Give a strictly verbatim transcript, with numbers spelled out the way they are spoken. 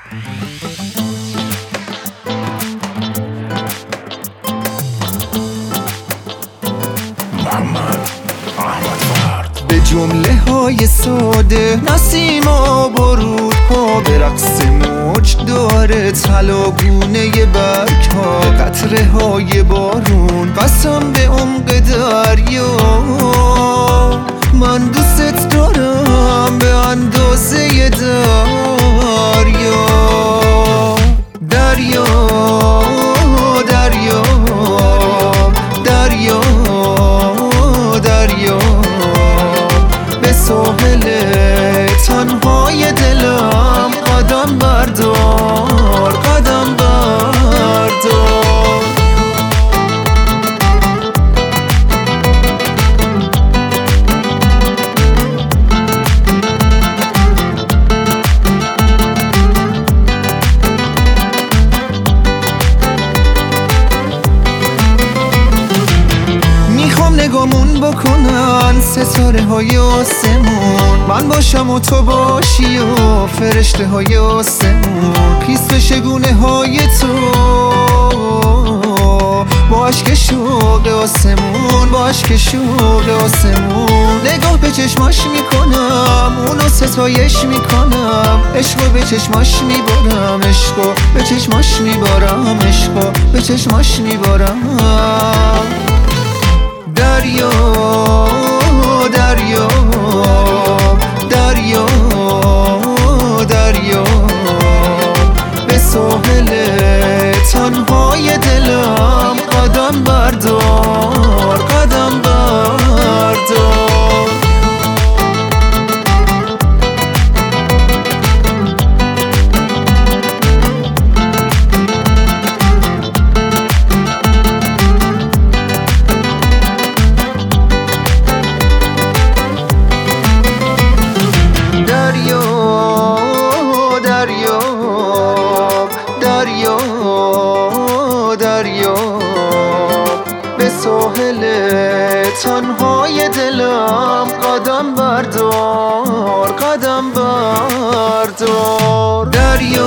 به جمله های ساده نسیم آب و رودها به رقص موج داره طلاگونه برگ ها، قطره های بارون قسم به عمق دریا. من دوست دارم به اندازه دریا. دریا دریا دریا دریا به ساحل تنهای دلم قدم بردار، قدم بردار. نگامون بکنن ستاره های آسمون، من باشم و تو باشی و فرشته های آسمون. پیست شگونه های تو با عشق شوق آسمون، با عشق شوق آسمون. نگاه به چشماش میکنم اونو ستایش میکنم، عشقو به چشماش میبارم، عشقو به چشماش میبارم، عشقو به چشماش میبارم. دریا دریا دریا دریا به ساحل تنهای دلم قدم بردار، قدم بردار. دریا دریا دریا دریا به ساحل تنهای دلم قدم بردار، قدم بردار. دریا